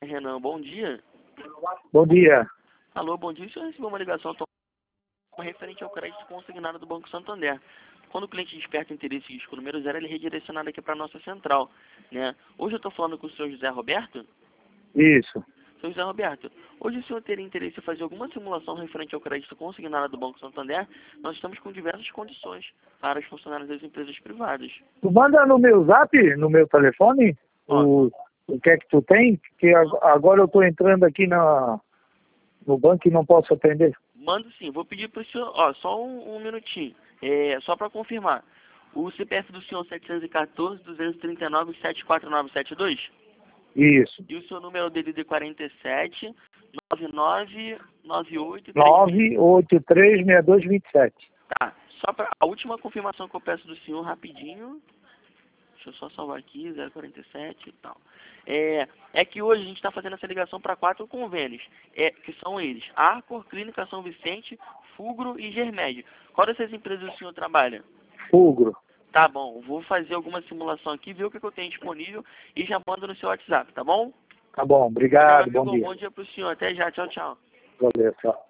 Renan, bom dia. Bom dia. Alô, bom dia. O senhor recebeu uma ligação referente ao crédito consignado do Banco Santander. Quando o cliente desperta interesse em risco número 0, ele é redirecionado aqui para a nossa central, né? Hoje eu estou falando com o senhor José Roberto? Isso. Senhor José Roberto, hoje o senhor teria interesse em fazer alguma simulação referente ao crédito consignado do Banco Santander? Nós estamos com diversas condições para os funcionários das empresas privadas. Tu manda no meu zap, no meu telefone, Ó, o que é que tu tem? Que agora eu estou entrando aqui no banco e não posso atender. mando sim, vou pedir para o senhor, só um minutinho, só para confirmar. O CPF do senhor 714-239-74972? Isso. E o seu número dele de 47 99 98 9836227. Tá, só para a última confirmação que eu peço do senhor rapidinho. Deixa eu só salvar aqui, 047 e tal. É que hoje a gente está fazendo essa ligação para 4 convênios, que são eles: Arcor, Clínica São Vicente, Fugro e Germed. Qual dessas empresas o senhor trabalha? Fugro. Tá bom, vou fazer alguma simulação aqui, ver o que eu tenho disponível e já mando no seu WhatsApp, tá bom? Tá bom, Meu obrigado, amigo, bom dia. bom dia pro senhor. Até já, tchau, tchau. Valeu, tchau.